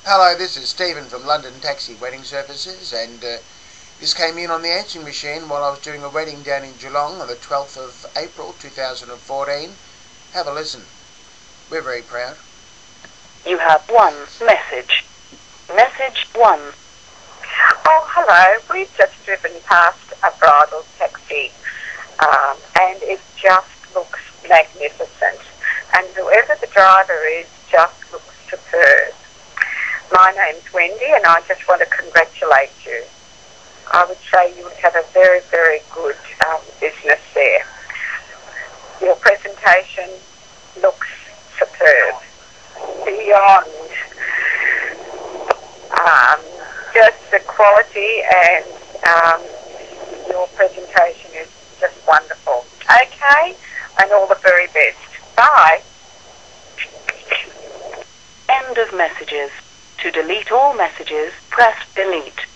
Hello, this is Stephen from London Taxi Wedding Services, and this came in on the answering machine while I was doing a wedding down in Geelong on the 12th of April 2014. Have a listen. We're very proud. You have one message. Message 1. Oh, hello. We've just driven past a bridal taxi, and it just looks magnificent. And whoever the driver is just looks superb. My name's Wendy, and I just want to congratulate you. I would say you would have a very, very good business there. Your presentation looks superb. Beyond just the quality, and your presentation is just wonderful. Okay, and all the very best. Bye. End of messages. To delete all messages, press delete.